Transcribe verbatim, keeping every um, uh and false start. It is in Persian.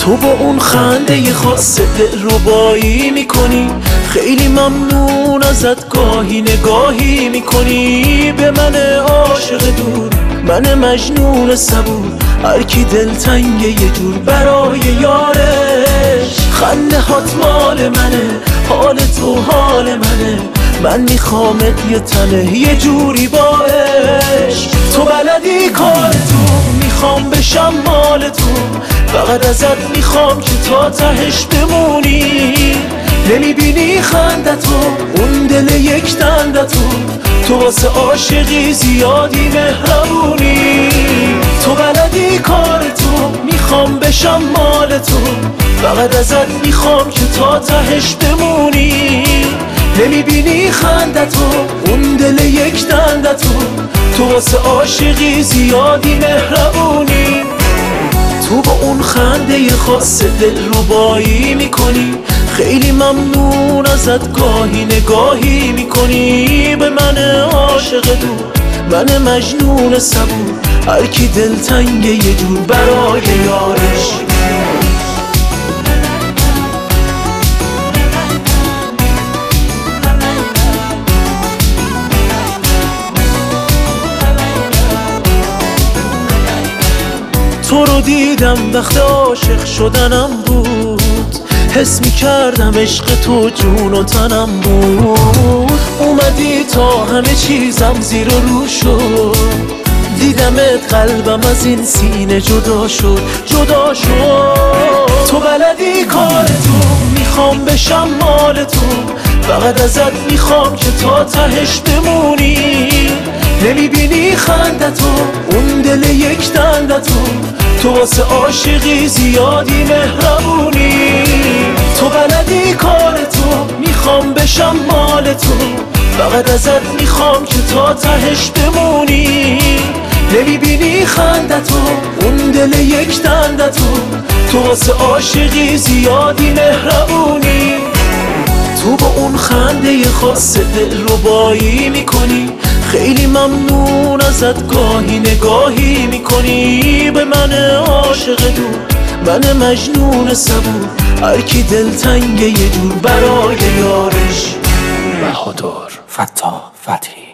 تو با اون خنده خاص دلربایی میکنی، خیلی ممنون ازت گاهی نگاهی میکنی به من عاشق دور، من مجنون صبور، هر کی دلتنگ یه جور برای یارش. خنده هات مال منه، حال تو حال منه، من میخوامت یه تنه یه جوری با عشق. تو بلدی کار تو، میخوام بشم مال تو، فقط ازت میخوام که تا تهش بمونی. نمیبینی خنده تو، اون دل یک دنده تو، تو واسه عاشقی زیادی مهربونی. تو بلدی کار تو، میخوام بشم مال تو، فقط ازت میخوام که تا تهش بمونی. نمیبینی خنده تو، اون دل یک دنده تو، تو واسه عاشقی زیادی مهربونی. تو با اون خنده خاص دلربایی میکنی، خیلی ممنون ازت گاهی نگاهی میکنی به من عاشق دور، من مجنون صبور، هر کی دلتنگ یه جور برای یارش. تو رو دیدم وقت عاشق شدنم بود، حس می کردم عشق تو جون و تنم بود. اومدی تا همه چیزم زیر و رو شد، دیدمت قلبم از این سینه جدا شد جدا شد. تو بلدی کار تو، میخوام بشم مال تو، فقط ازت میخوام که تا تهش بمونی. نمیبینی خنده تو، اون دل یک دنده تو، تو واسه عاشقی زیادی مهربونی. تو بلدی کار تو، میخوام بشم مال تو، فقط ازت میخوام که تا تهش بمونی. نمیبینی خنده تو، اون دل یک دنده تو، تو واسه عاشقی زیادی مهربونی. تو با اون خنده خاص دلربایی میکنی، خیلی ممنون ازت گاهی نگاهی میکنی به من عاشق دور، من مجنون صبور، هر کی دلتنگ یه جور برای یارش. بهادر فتاح فتحی.